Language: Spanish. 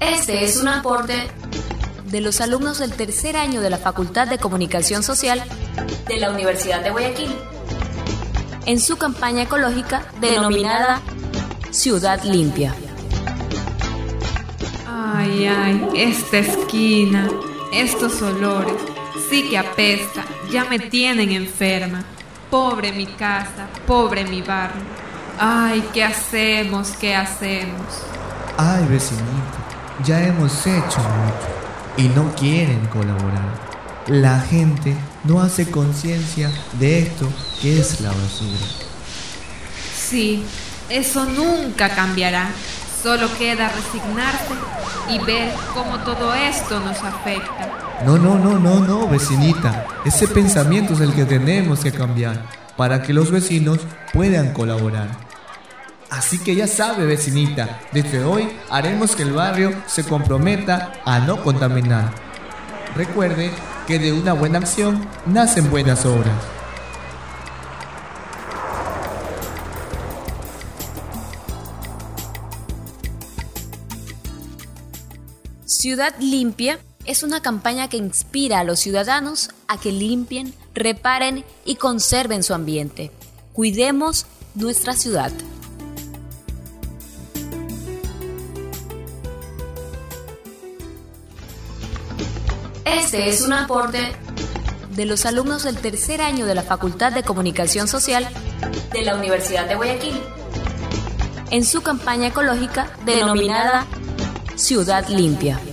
Este es un aporte de los alumnos del tercer año de la Facultad de Comunicación Social de la Universidad de Guayaquil, en su campaña ecológica denominada Ciudad Limpia. Ay, esta esquina, estos olores, sí que apesta, ya me tienen enferma. Pobre mi casa, pobre mi barrio. Ay, ¿qué hacemos? Ay, vecinito, ya hemos hecho mucho y no quieren colaborar. La gente no hace conciencia de esto que es la basura. Sí, eso nunca cambiará. Solo queda resignarse y ver cómo todo esto nos afecta. No, vecinita. Ese pensamiento es el que tenemos que cambiar para que los vecinos puedan colaborar. Así que ya sabe, vecinita, desde hoy haremos que el barrio se comprometa a no contaminar. Recuerde que de una buena acción nacen buenas obras. Ciudad Limpia es una campaña que inspira a los ciudadanos a que limpien, reparen y conserven su ambiente. Cuidemos nuestra ciudad. Este es un aporte de los alumnos del tercer año de la Facultad de Comunicación Social de la Universidad de Guayaquil, en su campaña ecológica denominada Ciudad Limpia.